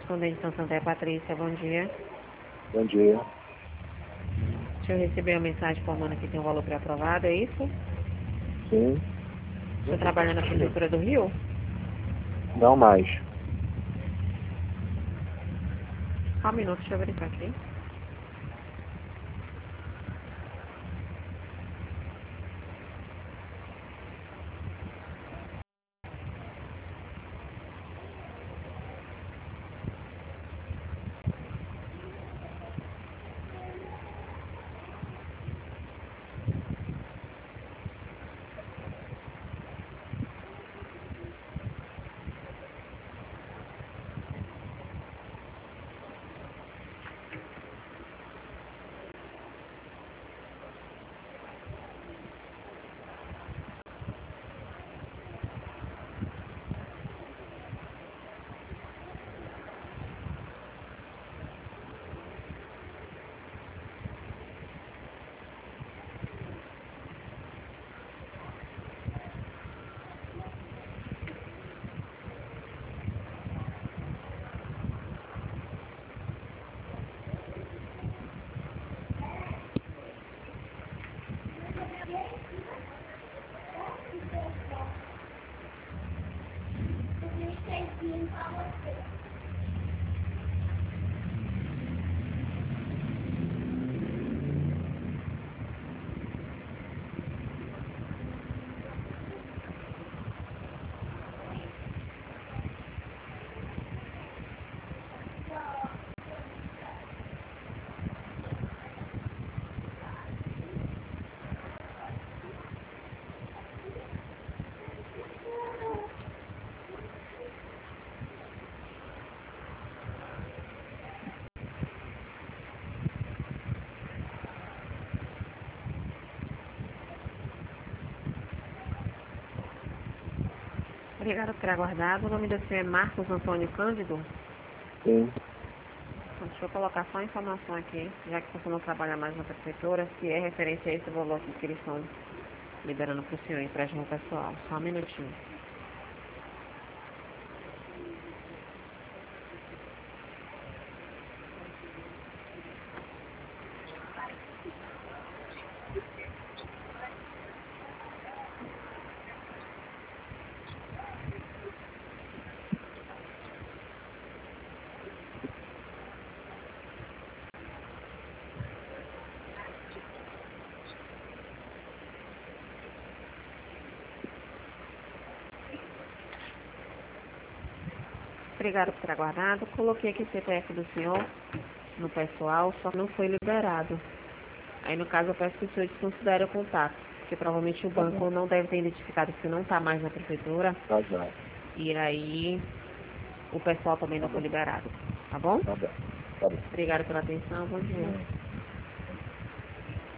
correspondente São Santé Patrícia, bom dia. Bom dia. O senhor recebeu a mensagem informando que tem um valor pré-aprovado, é isso? Sim. O senhor trabalha na Prefeitura do Rio? Não mais. Só um minuto, deixa eu verificar aqui. Obrigada por ter aguardado. O nome do senhor é Marcos Antônio Cândido? Sim. Então, deixa eu colocar só a informação aqui, já que você não trabalha mais na Prefeitura, se é referência a esse valor aqui que eles estão liberando para o senhor, empréstimo pessoal. Só um minutinho. Obrigada por ter aguardado. Coloquei aqui o CPF do senhor no pessoal, só que não foi liberado. Aí, no caso, eu peço que o senhor desconsidere o contato, porque provavelmente o banco não deve ter identificado que não está mais na Prefeitura. Tá já. E aí, o pessoal também não foi liberado. Tá bom? Tá bom. Tá bom. Obrigada pela atenção. Bom dia.